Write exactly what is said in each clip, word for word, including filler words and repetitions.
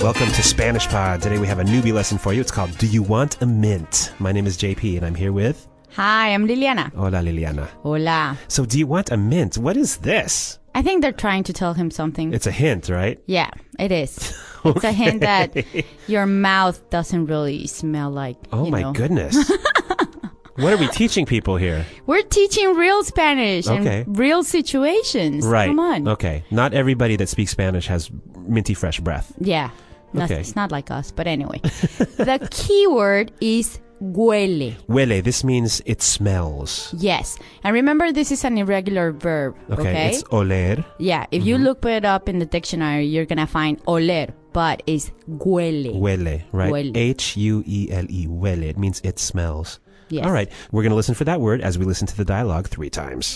Welcome to Spanish Pod. Today we have a newbie lesson for you. It's called Do You Want a Mint? My name is J P and I'm here with... Hi, I'm Liliana. Hola, Liliana. Hola. So do you want a mint? What is this? I think they're trying to tell him something. It's a hint, right? Yeah, it is. Okay. It's a hint that your mouth doesn't really smell like, Oh you my know. goodness. What are we teaching people here? We're teaching real Spanish Okay. and real situations. Right. Come on. Okay. Not everybody that speaks Spanish has minty fresh breath. Yeah. Not, Okay. It's not like us, but anyway. The key word is huele. Huele. This means it smells. Yes. And remember, this is an irregular verb. Okay. Okay. It's oler. Yeah. If you look it up in the dictionary, you're going to find oler, but it's huele. Huele, right? Huele. H U E L E. Huele. It means it smells. Yes. All right. We're going to listen for that word as we listen to the dialogue three times.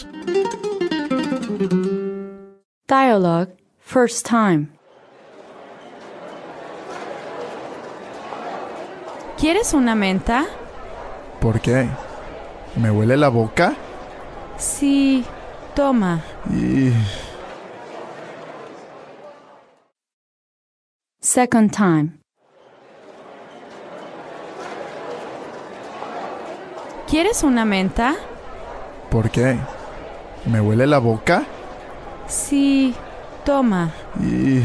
Dialogue, first time. ¿Quieres una menta? ¿Por qué? ¿Me huele la boca? Sí, toma. Y... Second time. ¿Quieres una menta? ¿Por qué? ¿Me huele la boca? Sí, toma. Y...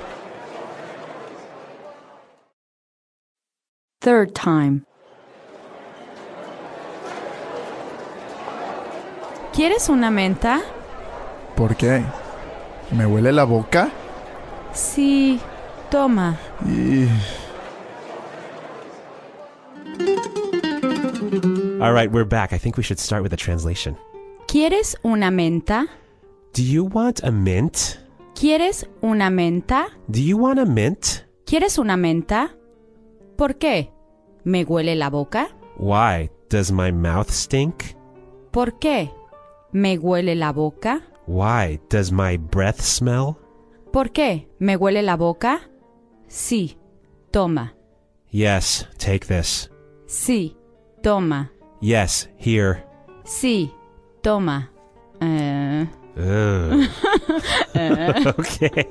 Third time. ¿Quieres una menta? ¿Por qué? ¿Me huele la boca? Sí, toma. Y... All right. We're back. I think we should start with a translation. ¿Quieres una menta? Do you want a mint? ¿Quieres una menta? Do you want a mint? ¿Quieres una menta? ¿Por qué? ¿Me huele la boca? Why? Does my mouth stink? ¿Por qué? ¿Me huele la boca? Why? Does my breath smell? ¿Por qué? ¿Me huele la boca? Sí, toma. Yes, take this. Sí, toma. Yes, here. Sí, toma. Uh, Ugh. Okay.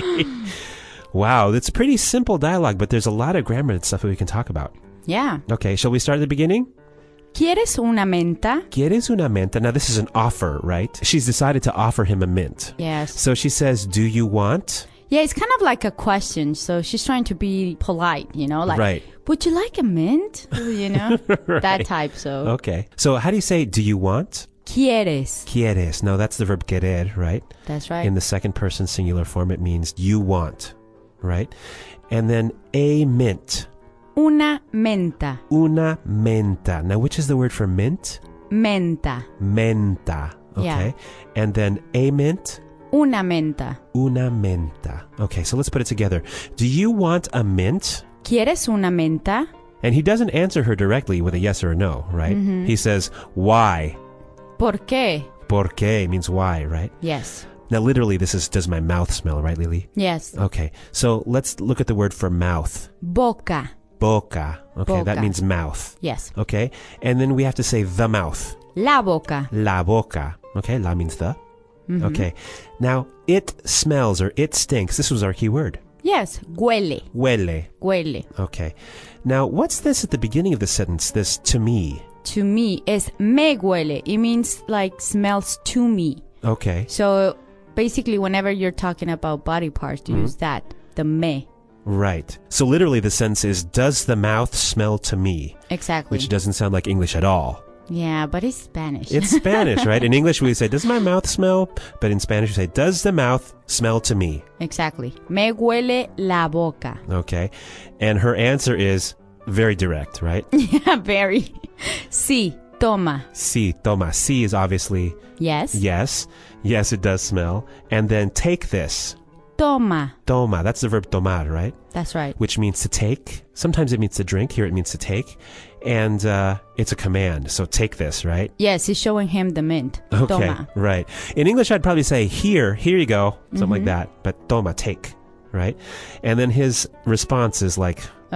Wow, that's pretty simple dialogue, but there's a lot of grammar and stuff that we can talk about. yeah. Okay, shall we start at the beginning? ¿Quieres una menta? ¿Quieres una menta? Now, this is an offer, right? She's decided to offer him a mint. Yes. So she says, do you want? Yeah, it's kind of like a question. So she's trying to be polite, you know? Like, Right. would you like a mint? You know? Right. That type, so. Okay. So how do you say, do you want? ¿Quieres? Quieres. No, that's the verb querer, right? That's right. In the second person singular form, it means you want, right? And then a mint. Una menta. Una menta. Now, which is the word for mint? Menta. Menta. Okay. Yeah. And then a mint? Una menta. Una menta. Okay, so let's put it together. Do you want a mint? ¿Quieres una menta? And he doesn't answer her directly with a yes or a no, right? Mm-hmm. He says, why? ¿Por qué? ¿Por qué means why, right? Yes. Now, literally, this is, does my mouth smell, right, Lily? Yes. Okay, so let's look at the word for mouth. Boca. Boca. Okay, that Boca. means mouth. Yes. Okay, and then we have to say the mouth. La boca. La boca. Okay, la means the. Mm-hmm. Okay, now it smells or it stinks. This was our key word. Yes. Huele. Huele. Huele. Okay, now what's this at the beginning of the sentence? This to me. To me is me huele. It means like smells to me. Okay, So basically, whenever you're talking about body parts, Mm-hmm. use that. The me. right. So literally the sentence is, does the mouth smell to me? Exactly. Which doesn't sound like English at all. Yeah, but it's Spanish. It's Spanish, right? In English we say, does my mouth smell? But in Spanish we say, does the mouth smell to me? Exactly. Me huele la boca. Okay, and her answer is very direct, right? Yeah, very. Sí, toma. Sí, toma. Sí is obviously Yes. yes. Yes, it does smell. And then take this. Toma. Toma. That's the verb tomar, right? That's right. Which means to take. Sometimes it means to drink. Here it means to take. And uh, it's a command. So take this, right? Yes, it's showing him the mint. Okay, Toma. right. In English, I'd probably say here, here you go. Something like that. But toma, take, right? And then his response is like, Uh,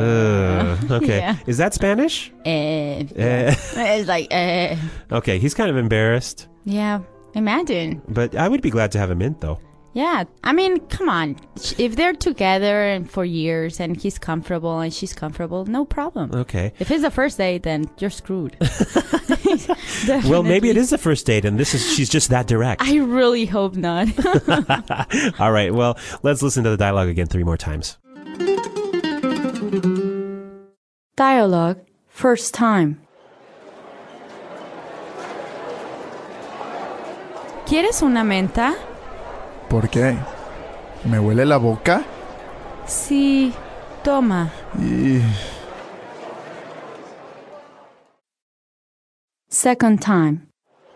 Ugh. Okay. yeah. Is that Spanish? Eh, Eh. it's like, eh. Okay, he's kind of embarrassed. Yeah, imagine. But I would be glad to have a mint, though. Yeah, I mean, come on. If they're together and for years and he's comfortable and she's comfortable, no problem. Okay. If it's the first date, then you're screwed. Well, maybe it is the first date and this is she's just that direct. I really hope not. All right, well, let's listen to the dialogue again three more times. Dialogue, first time. ¿Quieres una menta? ¿Por qué? ¿Me huele la boca? Sí, toma. Y... Second time.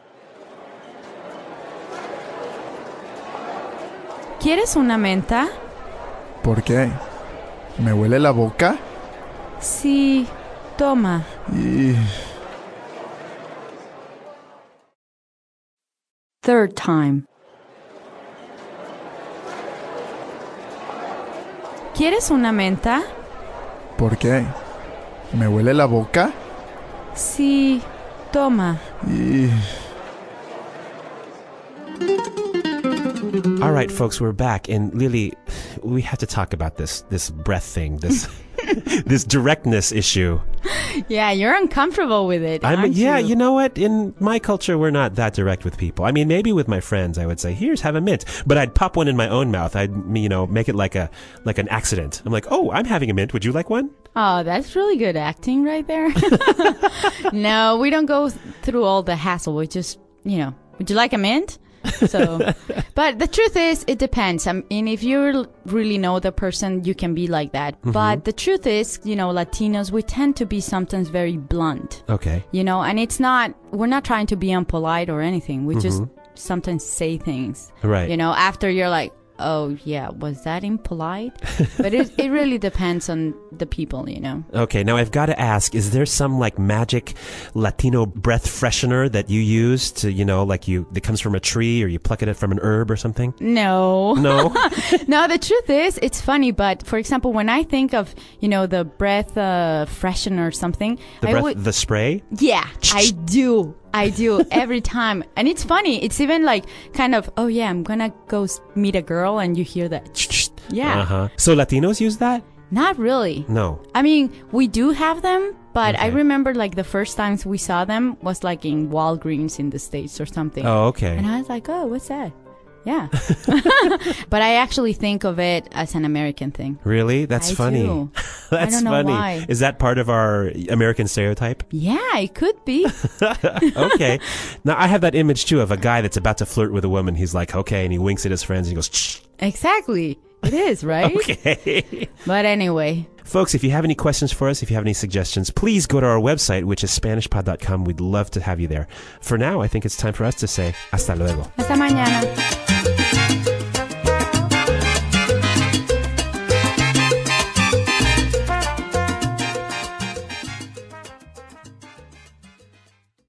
¿Quieres una menta? ¿Por qué? ¿Me huele la boca? Sí, toma. Y... Third time. ¿Quieres una menta? ¿Por qué? ¿Me huele la boca? Sí, toma. Y... All right, folks, we're back. And Lily, we have to talk about this this breath thing, this this directness issue. Yeah, you're uncomfortable with it, I'm, aren't yeah, you? you know what? In my culture, we're not that direct with people. I mean, maybe with my friends, I would say, "Here's, have a mint," but I'd pop one in my own mouth. I'd, you know, make it like a like an accident. I'm like, "Oh, I'm having a mint. Would you like one?" Oh, that's really good acting right there. No, we don't go th- through all the hassle. We just, you know, would you like a mint? So, but the truth is, it depends. I mean, if you really know the person, you can be like that. Mm-hmm. But the truth is, you know, Latinos, we tend to be sometimes very blunt. Okay. You know, and it's not, we're not trying to be impolite or anything. We mm-hmm. just sometimes say things. Right. You know, after you're like, oh, yeah, was that impolite? But it it really depends on the people, you know. Okay, now I've got to ask, is there some like magic Latino breath freshener that you use to, you know, like you, that comes from a tree or you pluck it from an herb or something? No. No? No, the truth is, it's funny, but for example, when I think of, you know, the breath uh, freshener or something. The I breath, would, the spray? Yeah, I do. I do every time. And it's funny. It's even like kind of, oh yeah, I'm going to go meet a girl and you hear that. Yeah. Uh-huh. So Latinos use that? Not really. No. I mean, we do have them, but Okay. I remember like the first times we saw them was like in Walgreens in the States or something. Oh, okay. And I was like, oh, what's that? Yeah. But I actually think of it as an American thing. Really? That's I funny. do. That's I don't know funny. why. Is that part of our American stereotype? Yeah, it could be. Okay. Now, I have that image, too, of a guy that's about to flirt with a woman. He's like, okay, and he winks at his friends and he goes, shh. Exactly. It is, right? Okay. But anyway. Folks, if you have any questions for us, if you have any suggestions, please go to our website, which is Spanish Pod dot com. We'd love to have you there. For now, I think it's time for us to say hasta luego. Hasta mañana.